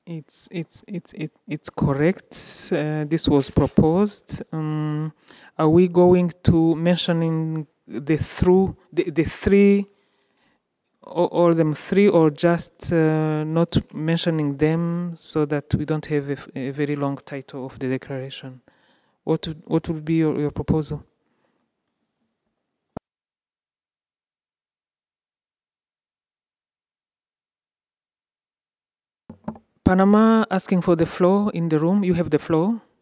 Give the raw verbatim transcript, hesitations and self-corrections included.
It's it's it's it, it's correct. Uh, this was proposed. Um, are we going to mentioning the through the, the three or, or them three, or just uh, not mentioning them so that we don't have a, f- a very long title of the declaration? What would, what would be your, your proposal? Panama asking for the floor in the room. You have the floor.